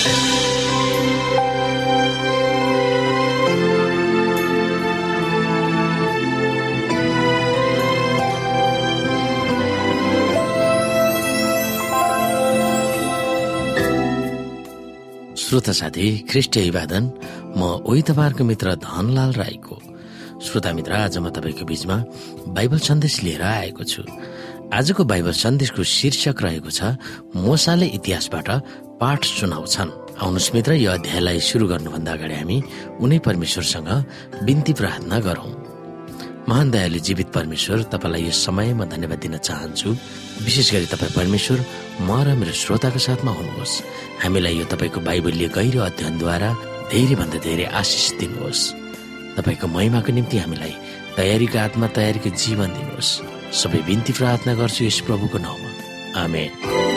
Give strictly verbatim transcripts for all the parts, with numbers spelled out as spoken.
श्रोता साथी, ख्रिस्ट अभिवादन। म ओही तपाईँहरूको मित्र धनलाल राईको। श्रोता मित्र, आज म तपाईँको बीचमा बाइबल सन्देश लिएर आएको छु। आजको बाइबल सन्देशको शीर्षक रहेको छ मोसाले इतिहासबाट पाठ सुनाउँछन्। आउनुहोस् मित्र, यो अध्यायलाई सुरु गर्नुभन्दा अगाडि हामी उनै परमेश्वरसँग बिन्ती प्रार्थना गरौं। महान दयालु जीवित परमेश्वर, तपाईँलाई यो समय म धन्यवाद दिन चाहन्छु। विशेष गरी तपाईँ परमेश्वर म र मेरो श्रोताको साथमा हुनुहोस्। हामीलाई यो तपाईँको बाइबलीय गहिरो अध्ययनद्वारा धेरै भन्दा धेरै आशिष दिनुहोस्। तपाईँको महिमाको निम्ति हामीलाई तयारीको आत्मा, तयारीको जीवन दिनुहोस्। सबै बिन्ती प्रार्थना गर्छु यस प्रभुको नाममा, आमेन।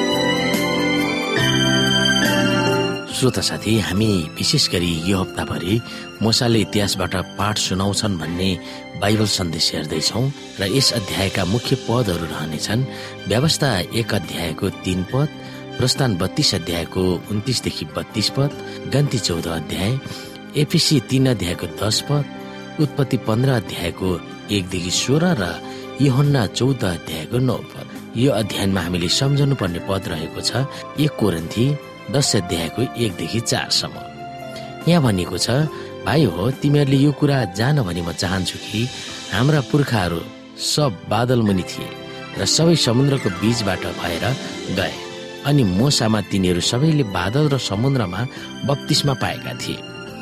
श्रोता साथी, हामी विशेष गरी यो हप्ताभरि मोसाले इतिहासबाट पाठ सुनाउँछन् भन्ने बाइबल सन्देश हेर्दैछौँ र यस अध्यायका मुख्य पदहरू रहनेछन् व्यवस्था एक अध्यायको तीन पद, प्रस्थान बत्तीस अध्यायको उन्तिसदेखि बत्तीस पद, गन्ती चौध अध्याय, एफिसी तीन अध्यायको दस पद, उत्पत्ति पन्ध्र अध्यायको एकदेखि सोह्र र यूहन्ना चौध अध्यायको नौ पद। यो अध्ययनमा हामीले सम्झनु पर्ने पद रहेको छ एक कोरिन्थी दस अध्यायको एकदेखि चारसम्म। यहाँ भनिएको छ, भाइ हो, तिमीहरूले यो कुरा जान भनी म चाहन्छु कि हाम्रा पुर्खाहरू सब बादल मुनि थिए र सबै समुद्रको बीचबाट भएर गए, अनि मोसामा तिनीहरू सबैले बादल र समुद्रमा बप्तिस्मा पाएका थिए।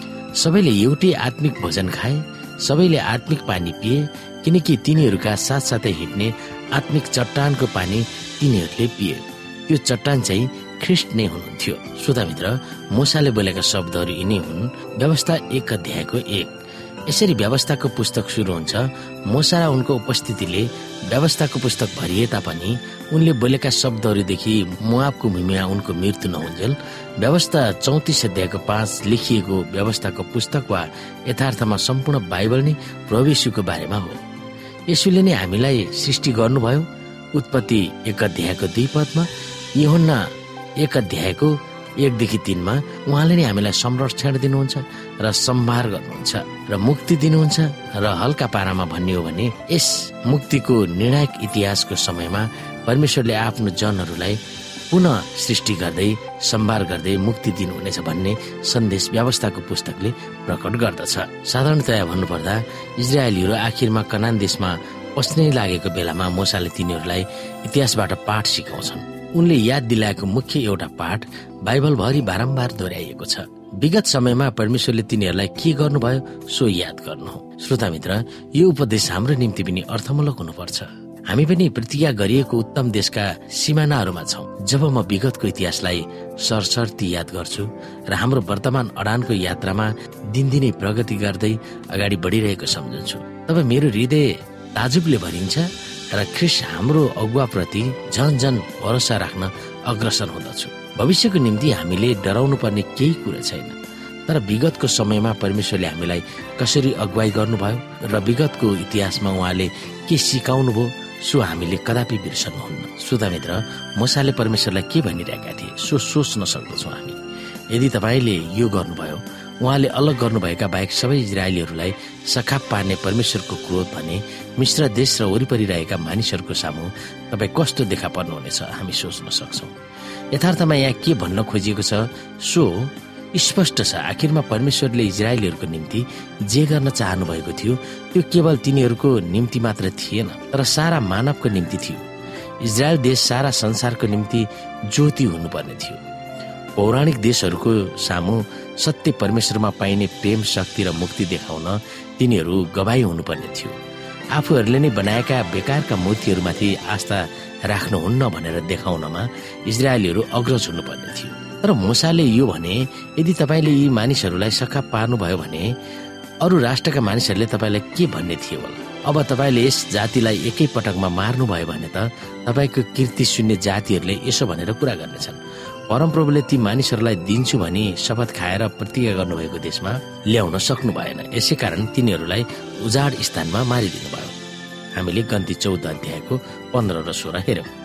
सबैले एउटै आत्मिक भोजन खाए, सबैले आत्मिक पानी पिए, किनकि तिनीहरूका साथसाथै हिँड्ने आत्मिक चट्टानको पानी तिनीहरूले पिए। त्यो चट्टान चाहिँ ख्रिस्ट नै हुनुहुन्थ्यो। श्रोता मित्र, मोसाले बोलेका शब्दहरू यिनै हुन्। व्यवस्था एक अध्यायको एक। यसरी व्यवस्थाको पुस्तक सुरु हुन्छ। मोसा र उनको उपस्थितिले व्यवस्थाको पुस्तक भरिए तापनि उनले बोलेका शब्दहरूदेखि मोआबको भूमिमा उनको मृत्यु नहुन्जेल व्यवस्था चौतिस अध्यायको पाँच लेखिएको व्यवस्थाको पुस्तक वा यथार्थमा सम्पूर्ण बाइबल नै प्रभु येशूको बारेमा हो। येशूले नै हामीलाई सृष्टि गर्नुभयो। उत्पत्ति एक अध्यायको दुई पदमा, यूहन्ना एक अध्यायको एकदेखि तीनमा उहाँले नै हामीलाई संरक्षण दिनुहुन्छ र सम्भार गर्नुहुन्छ र मुक्ति दिनुहुन्छ। र हल्का पारामा भन्ने हो भने यस मुक्तिको निर्णायक इतिहासको समयमा परमेश्वरले आफ्नो जनहरूलाई पुनः सृष्टि गर्दै सम्भार गर्दै मुक्ति दिनुहुनेछ भन्ने सन्देश व्यवस्थाको पुस्तकले प्रकट गर्दछ। साधारणतया भन्नुपर्दा इजरायलीहरू आखिरमा कनान देशमा पस्नै लागेको बेलामा मोसाले तिनीहरूलाई इतिहासबाट पाठ सिकाउँछन्। उनले याद दिलाएको मुख्य एउटा पाठ बाइबलभरि बारम्बार दोहोऱ्याइएको छ। विगत समयमा परमेश्वरले तिनीहरूलाई के गर्नुभयो सो याद गर्नु हो। श्रोता मित्र, यो उपदेश हाम्रो निम्ति पनि अर्थमूलक हुनुपर्छ। हामी पनि प्रतिज्ञा गरिएको उत्तम देशका सिमानाहरूमा छौँ। जब म विगतको इतिहासलाई सरसर्ती याद गर्छु र हाम्रो वर्तमान अडानको यात्रामा दिनदिनै प्रगति गर्दै अगाडि बढिरहेको सम्झन्छु, तब मेरो हृदय ताजुबले भरिन्छ र ख्रिस्ट हाम्रो अगुवाप्रति झन झन भरोसा राख्न अग्रसर हुँदछु। भविष्यको निम्ति हामीले डराउनु पर्ने केही कुरा छैन, तर विगतको समयमा परमेश्वरले हामीलाई कसरी अगुवाई गर्नुभयो र विगतको इतिहासमा उहाँले के सिकाउनु भयो सो हामीले कदापि बिर्सनुहुन्न। श्रोता मित्र, मोसाले परमेश्वरलाई के भनिरहेका थिए सो सोच्न सक्दछौँ हामी। यदि तपाईँले यो गर्नुभयो, उहाँले अलग गर्नुभएका बाहेक सबै इजरायलीहरूलाई सखाप पार्ने परमेश्वरको क्रोध भने मिश्र देश र वरिपरि रहेका मानिसहरूको सामु तपाईँ कस्तो देखा पर्नुहुनेछ हामी सोच्न सक्छौँ। यथार्थमा यहाँ के भन्न खोजिएको छ सो स्पष्ट छ। आखिरमा परमेश्वरले इजरायलीहरूको निम्ति जे गर्न चाहनु भएको थियो त्यो केवल तिनीहरूको निम्ति मात्र थिएन, तर सारा मानवको निम्ति थियो। इजरायल देश सारा संसारको निम्ति ज्योति हुनुपर्ने थियो। पौराणिक देशहरूको सामु सत्य परमेश्वरमा पाइने प्रेम, शक्ति र मुक्ति देखाउन तिनीहरू गवाही हुनुपर्ने थियो। आफूहरूले नै बनाएका बेकारका मूर्तिहरूमाथि आस्था राख्नुहुन्न भनेर देखाउनमा इजरायलीहरू अग्रज हुनुपर्ने थियो। तर मोसाले यो भने, यदि तपाईँले यी मानिसहरूलाई सखा पार्नुभयो भने अरू राष्ट्रका मानिसहरूले तपाईँलाई के भन्ने थियो होला? अब तपाईँले यस जातिलाई एकै पटकमा मार्नुभयो भने त तपाईँको कीर्ति सुन्ने जातिहरूले यसो भनेर कुरा गर्नेछन्, परमप्रभुले ती मानिसहरूलाई दिन्छु भनी शपथ खाएर प्रतिज्ञा गर्नुभएको देशमा ल्याउन सक्नु भएन, यसै कारण तिनीहरूलाई उजाड स्थानमा मारिदिनु भयो। हामीले गन्ती चौध अध्यायको पन्ध्र र सोह्र हेर्यौं।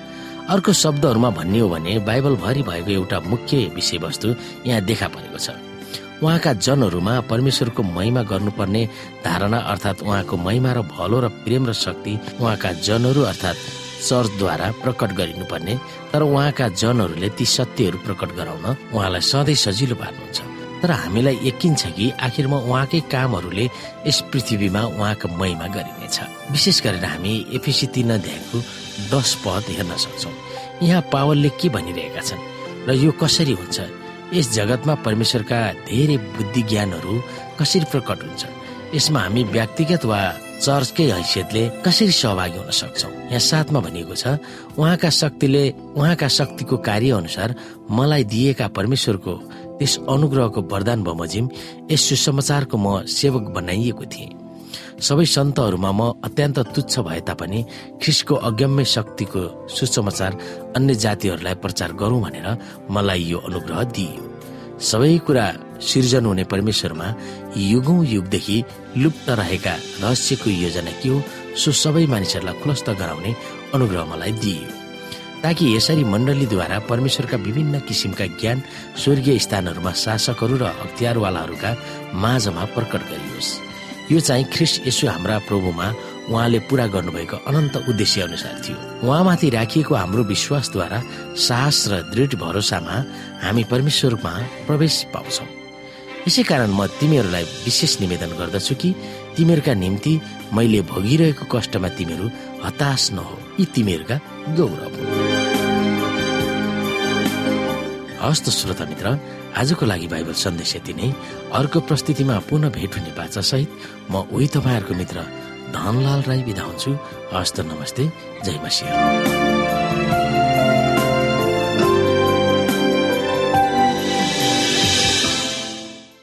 अर्को शब्दहरूमा भन्ने हो भने बाइबलभरि भएको एउटा मुख्य विषयवस्तु यहाँ देखा परेको छ। उहाँका जनहरूमा परमेश्वरको महिमा गर्नुपर्ने धारणा अर्थात् उहाँको महिमा र भलो र प्रेम र शक्ति उहाँका जनहरू अर्थात् चर्चद्वारा प्रकट गरिनुपर्ने, तर उहाँका जनहरूले ती सत्यहरू प्रकट गराउन उहाँलाई सधैँ सजिलो पार्नुहुन्छ। तर हामीलाई यकिन छ कि आखिरमा उहाँकै कामहरूले यस पृथ्वीमा उहाँको महिमा गरिनेछ। विशेष गरेर हामी एफिसी तीन अध्यायको दस पद हेर्न सक्छौँ। यहाँ पावलले के भनिरहेका छन् र यो कसरी हुन्छ, यस जगतमा परमेश्वरका धेरै बुद्धि ज्ञानहरू कसरी प्रकट हुन्छ, यसमा हामी व्यक्तिगत वा चर्चकै हैसियतले कसरी सहभागी हुन सक्छौँ। यहाँ साथमा भनिएको छ, उहाँका शक्तिले उहाँका शक्तिको कार्य अनुसार मलाई दिएका परमेश्वरको त्यस अनुग्रहको वरदान बमोजिम यस सुसमाचारको म सेवक बनाइएको थिएँ। सबै सन्तहरूमा म अत्यन्त तुच्छ भए तापनि ख्रिस्टको अगम्य शक्तिको सुसमाचार अन्य जातिहरूलाई प्रचार गरौँ भनेर मलाई यो अनुग्रह दिइयो। सबै कुरा सिर्जन हुने परमेश्वरमा युगौं युगदेखि लुप्त रहेका रहस्यको योजना के हो, सो सबै मानिसहरूलाई खुलस्त गराउने अनुग्रह मलाई दिइयो, ताकि यसरी मण्डलीद्वारा परमेश्वरका विभिन्न किसिमका ज्ञान स्वर्गीय स्थानहरूमा शासकहरू र अख्तियारवालाहरूका माझमा प्रकट गरियोस्। यो चाहिँ ख्रिस्ट येशू हाम्रा प्रभुमा उहाँले पूरा गर्नुभएको अनन्त उद्देश्य अनुसार थियो। उहाँमाथि राखिएको हाम्रो विश्वासद्वारा साहस र दृढ भरोसामा हामी परमेश्वरमा प्रवेश पाउँछौँ। यसै कारण म तिमीहरूलाई विशेष निवेदन गर्दछु कि तिमीहरूका निम्ति मैले भोगिरहेको कष्टमा तिमीहरू हताश नहो, यी तिमीहरूका गौरव हुन्। हस्त श्रोता मित्र, आजको लागि बाइबल सन्देश यति नै। अर्को प्रस्तुतिमा पुनः भेट हुने बाचा सहित म उही तपाईँहरूको मित्र धनलाल राई बिदा हुन्छु। हस्त नमस्ते, जय मसीह।